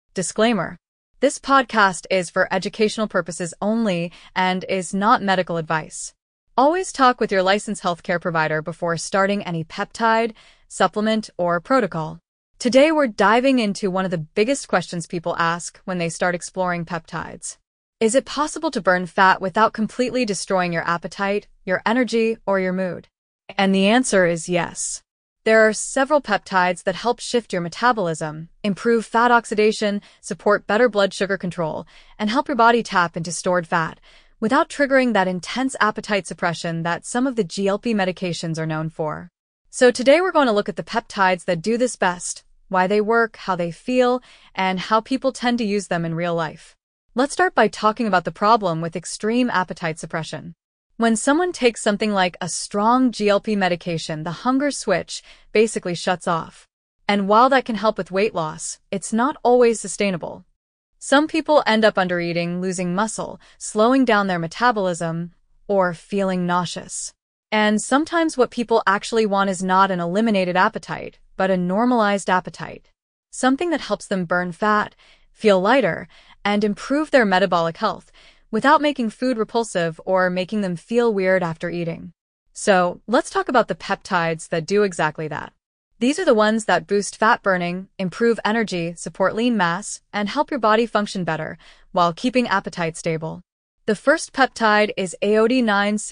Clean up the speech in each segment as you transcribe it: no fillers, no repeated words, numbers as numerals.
Disclaimer. This podcast is for educational purposes only and is not medical advice. Always talk with your licensed healthcare provider before starting any peptide, supplement, or protocol. Today we're diving into one of the biggest questions people ask when they start exploring peptides. Is it possible to burn fat without completely destroying your appetite, your energy, or your mood? And the answer is yes. There are several peptides that help shift your metabolism, improve fat oxidation, support better blood sugar control, and help your body tap into stored fat without triggering that intense appetite suppression that some of the GLP medications are known for. So today we're going to look at the peptides that do this best, why they work, how they feel, and how people tend to use them in real life. Let's start by talking about the problem with extreme appetite suppression. When someone takes something like a strong GLP medication, the hunger switch basically shuts off. And while that can help with weight loss, it's not always sustainable. Some people end up undereating, losing muscle, slowing down their metabolism, or feeling nauseous. And sometimes what people actually want is not an eliminated appetite, but a normalized appetite. Something that helps them burn fat, feel lighter, and improve their metabolic health, without making food repulsive or making them feel weird after eating. So, let's talk about the peptides that do exactly that. These are the ones that boost fat burning, improve energy, support lean mass, and help your body function better while keeping appetite stable. The first peptide is AOD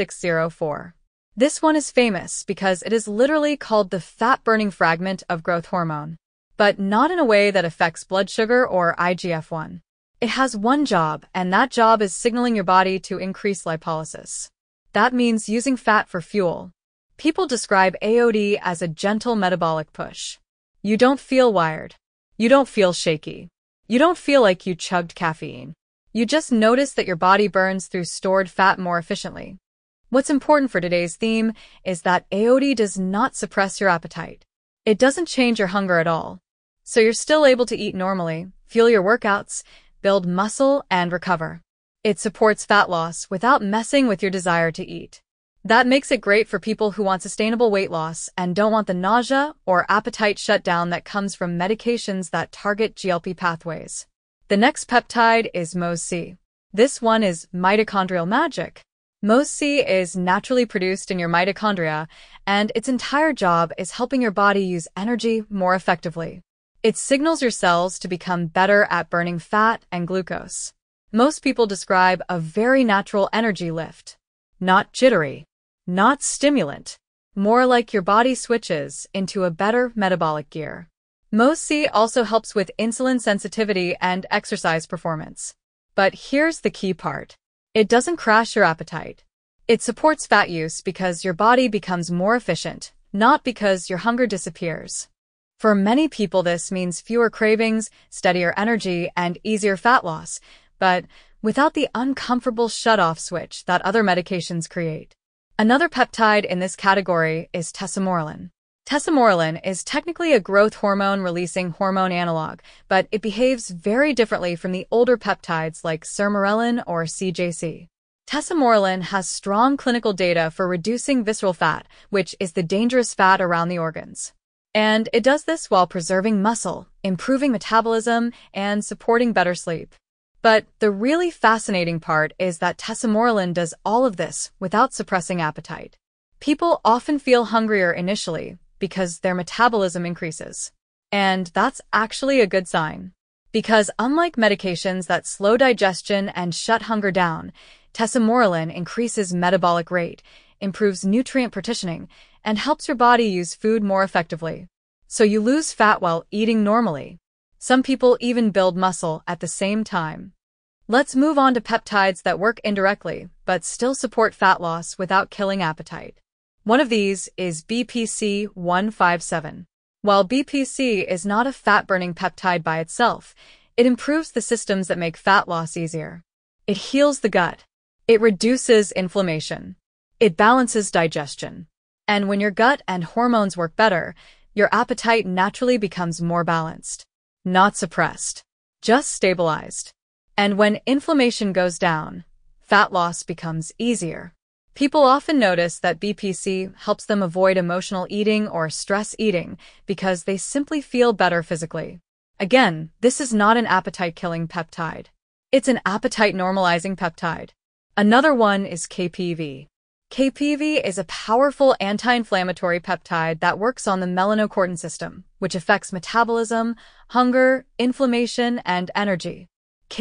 9604. This one is famous because it is literally called the fat-burning fragment of growth hormone, but not in a way that affects blood sugar or IGF-1. It has one job, and that job is signaling your body to increase lipolysis. That means using fat for fuel. People describe AOD as a gentle metabolic push. You don't feel wired. You don't feel shaky. You don't feel like you chugged caffeine. You just notice that your body burns through stored fat more efficiently. What's important for today's theme is that AOD does not suppress your appetite. It doesn't change your hunger at all. So you're still able to eat normally, fuel your workouts, build muscle, and recover. It supports fat loss without messing with your desire to eat. That makes it great for people who want sustainable weight loss and don't want the nausea or appetite shutdown that comes from medications that target GLP pathways. The next peptide is MOS-C. This one is mitochondrial magic. MOS-C is naturally produced in your mitochondria, and its entire job is helping your body use energy more effectively. It signals your cells to become better at burning fat and glucose. Most people describe a very natural energy lift. Not jittery, not stimulant, more like your body switches into a better metabolic gear. MOS-C also helps with insulin sensitivity and exercise performance. But here's the key part. It doesn't crash your appetite. It supports fat use because your body becomes more efficient, not because your hunger disappears. For many people, this means fewer cravings, steadier energy, and easier fat loss, but without the uncomfortable shut-off switch that other medications create. Another peptide in this category is tesamorelin. Tesamorelin is technically a growth hormone-releasing hormone analog, but it behaves very differently from the older peptides like sermorelin or CJC. Tesamorelin has strong clinical data for reducing visceral fat, which is the dangerous fat around the organs. And it does this while preserving muscle, improving metabolism, and supporting better sleep. But the really fascinating part is that tesamorelin does all of this without suppressing appetite. People often feel hungrier initially because their metabolism increases. And that's actually a good sign. Because unlike medications that slow digestion and shut hunger down, tesamorelin increases metabolic rate, improves nutrient partitioning, and helps your body use food more effectively. So you lose fat while eating normally. Some people even build muscle at the same time. Let's move on to peptides that work indirectly, but still support fat loss without killing appetite. One of these is BPC 157. While BPC is not a fat-burning peptide by itself, it improves the systems that make fat loss easier. It heals the gut. It reduces inflammation. It balances digestion. And when your gut and hormones work better, your appetite naturally becomes more balanced. Not suppressed, just stabilized. And when inflammation goes down, fat loss becomes easier. People often notice that BPC helps them avoid emotional eating or stress eating because they simply feel better physically. Again, this is not an appetite-killing peptide. It's an appetite-normalizing peptide. Another one is KPV. KPV is a powerful anti-inflammatory peptide that works on the melanocortin system, which affects metabolism, hunger, inflammation, and energy.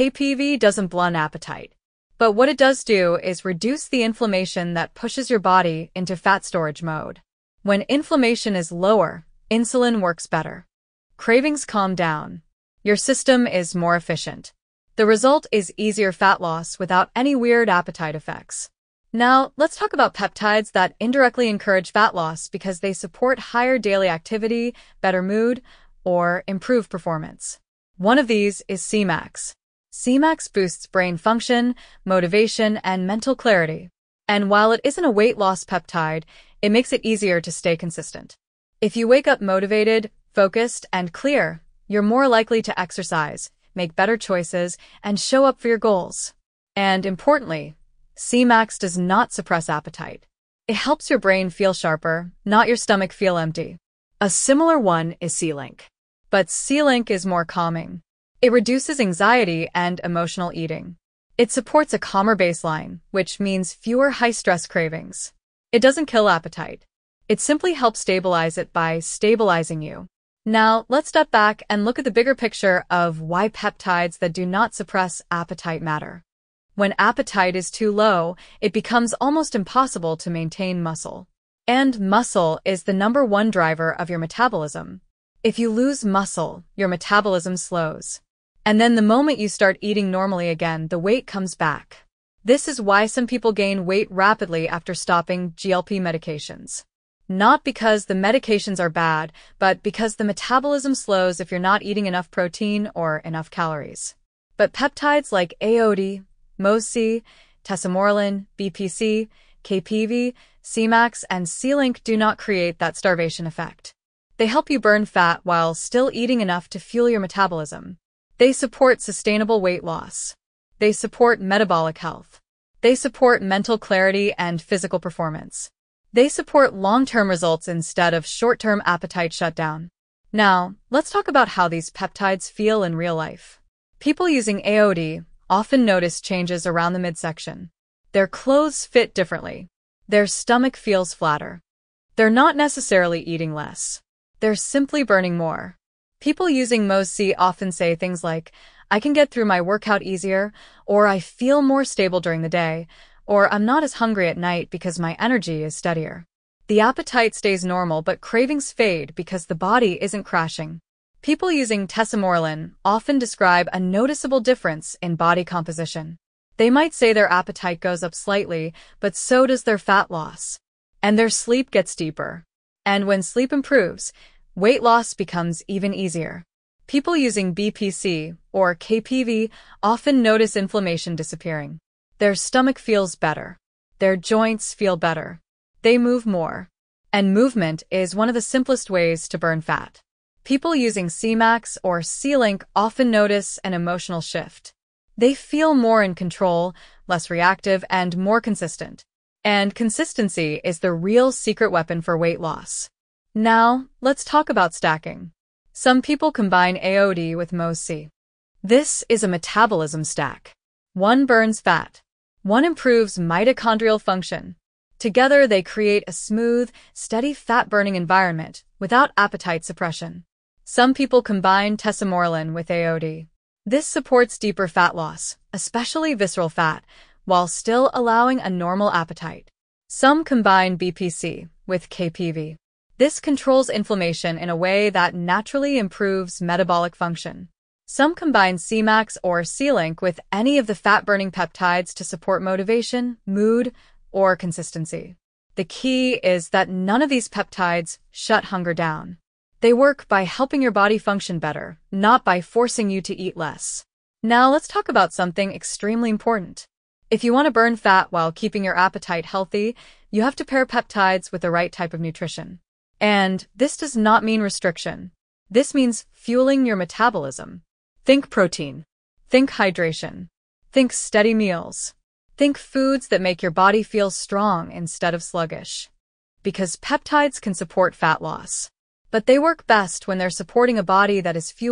KPV doesn't blunt appetite, but what it does do is reduce the inflammation that pushes your body into fat storage mode. When inflammation is lower, insulin works better. Cravings calm down. Your system is more efficient. The result is easier fat loss without any weird appetite effects. Now, let's talk about peptides that indirectly encourage fat loss because they support higher daily activity, better mood, or improved performance. One of these is CMAX. CMAX boosts brain function, motivation, and mental clarity. And while it isn't a weight loss peptide, it makes it easier to stay consistent. If you wake up motivated, focused, and clear, you're more likely to exercise, make better choices, and show up for your goals. And importantly, CMAX does not suppress appetite. It helps your brain feel sharper, not your stomach feel empty. A similar one is C-Link. But C-Link is more calming. It reduces anxiety and emotional eating. It supports a calmer baseline, which means fewer high-stress cravings. It doesn't kill appetite. It simply helps stabilize it by stabilizing you. Now, let's step back and look at the bigger picture of why peptides that do not suppress appetite matter. When appetite is too low, it becomes almost impossible to maintain muscle. And muscle is the #1 driver of your metabolism. If you lose muscle, your metabolism slows. And then the moment you start eating normally again, the weight comes back. This is why some people gain weight rapidly after stopping GLP medications. Not because the medications are bad, but because the metabolism slows if you're not eating enough protein or enough calories. But peptides like AOD, MoC, tesamorelin, BPC, KPV, CMAX, and C-Link do not create that starvation effect. They help you burn fat while still eating enough to fuel your metabolism. They support sustainable weight loss. They support metabolic health. They support mental clarity and physical performance. They support long-term results instead of short-term appetite shutdown. Now, let's talk about how these peptides feel in real life. People using AOD often notice changes around the midsection. Their clothes fit differently. Their stomach feels flatter. They're not necessarily eating less. They're simply burning more. People using MoC often say things like, "I can get through my workout easier," or "I feel more stable during the day," or "I'm not as hungry at night because my energy is steadier." The appetite stays normal but cravings fade because the body isn't crashing. People using tesamorelin often describe a noticeable difference in body composition. They might say their appetite goes up slightly, but so does their fat loss. And their sleep gets deeper. And when sleep improves, weight loss becomes even easier. People using BPC or KPV often notice inflammation disappearing. Their stomach feels better. Their joints feel better. They move more. And movement is one of the simplest ways to burn fat. People using CMAX or C-Link often notice an emotional shift. They feel more in control, less reactive, and more consistent. And consistency is the real secret weapon for weight loss. Now, let's talk about stacking. Some people combine AOD with MoC. This is a metabolism stack. One burns fat. One improves mitochondrial function. Together, they create a smooth, steady fat-burning environment without appetite suppression. Some people combine tesamorelin with AOD. This supports deeper fat loss, especially visceral fat, while still allowing a normal appetite. Some combine BPC with KPV. This controls inflammation in a way that naturally improves metabolic function. Some combine CMAX or C-Link with any of the fat-burning peptides to support motivation, mood, or consistency. The key is that none of these peptides shut hunger down. They work by helping your body function better, not by forcing you to eat less. Now let's talk about something extremely important. If you want to burn fat while keeping your appetite healthy, you have to pair peptides with the right type of nutrition. And this does not mean restriction. This means fueling your metabolism. Think protein. Think hydration. Think steady meals. Think foods that make your body feel strong instead of sluggish. Because peptides can support fat loss. But they work best when they're supporting a body that is fueled,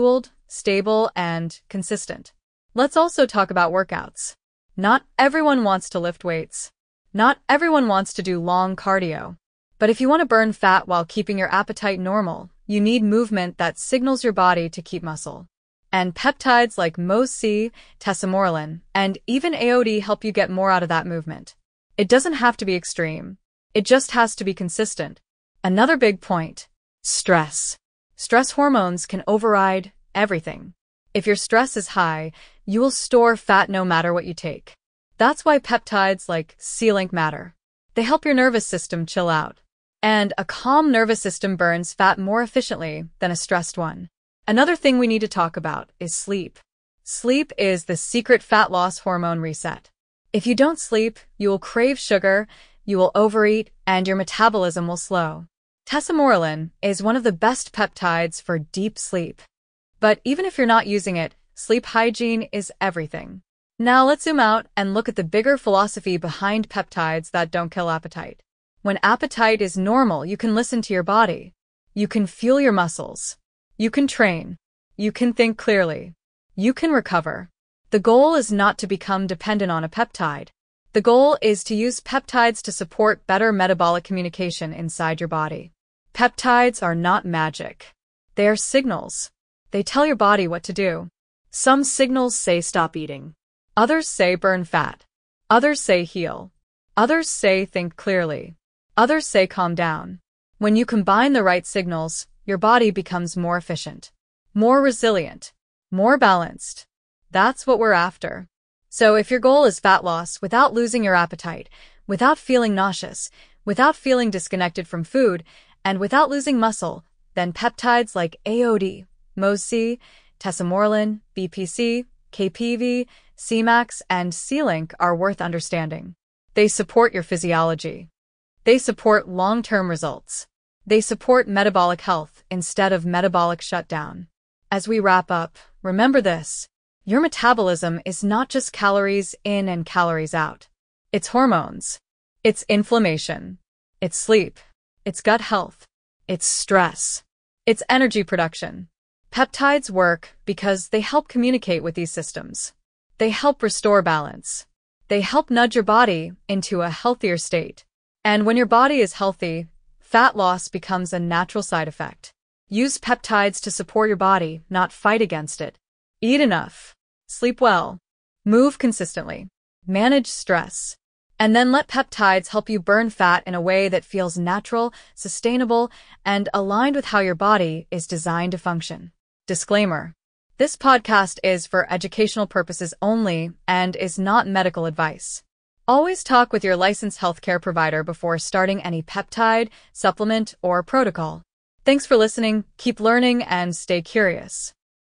stable, and consistent. Let's also talk about workouts. Not everyone wants to lift weights. Not everyone wants to do long cardio. But if you want to burn fat while keeping your appetite normal, you need movement that signals your body to keep muscle. And peptides like MOS-C, tesamorelin, and even AOD help you get more out of that movement. It doesn't have to be extreme. It just has to be consistent. Another big point: stress. Stress hormones can override everything. If your stress is high, you will store fat no matter what you take. That's why peptides like C-Link matter. They help your nervous system chill out. And a calm nervous system burns fat more efficiently than a stressed one. Another thing we need to talk about is sleep. Sleep is the secret fat loss hormone reset. If you don't sleep, you will crave sugar, you will overeat, and your metabolism will slow. Tesamorelin is one of the best peptides for deep sleep. But even if you're not using it, sleep hygiene is everything. Now let's zoom out and look at the bigger philosophy behind peptides that don't kill appetite. When appetite is normal, you can listen to your body. You can fuel your muscles. You can train. You can think clearly. You can recover. The goal is not to become dependent on a peptide. The goal is to use peptides to support better metabolic communication inside your body. Peptides are not magic. They are signals. They tell your body what to do. Some signals say stop eating. Others say burn fat. Others say heal. Others say think clearly. Others say calm down. When you combine the right signals, your body becomes more efficient, more resilient, more balanced. That's what we're after. So if your goal is fat loss without losing your appetite, without feeling nauseous, without feeling disconnected from food, and without losing muscle, then peptides like AOD, MOS-C, tesamorelin, BPC, KPV, C-Max, and C-Link are worth understanding. They support your physiology. They support long-term results. They support metabolic health instead of metabolic shutdown. As we wrap up, remember this: your metabolism is not just calories in and calories out. It's hormones. It's inflammation. It's sleep. It's gut health. It's stress. It's energy production. Peptides work because they help communicate with these systems. They help restore balance. They help nudge your body into a healthier state. And when your body is healthy, fat loss becomes a natural side effect. Use peptides to support your body, not fight against it. Eat enough. Sleep well. Move consistently. Manage stress. And then let peptides help you burn fat in a way that feels natural, sustainable, and aligned with how your body is designed to function. Disclaimer: this podcast is for educational purposes only and is not medical advice. Always talk with your licensed healthcare provider before starting any peptide, supplement, or protocol. Thanks for listening, keep learning, and stay curious.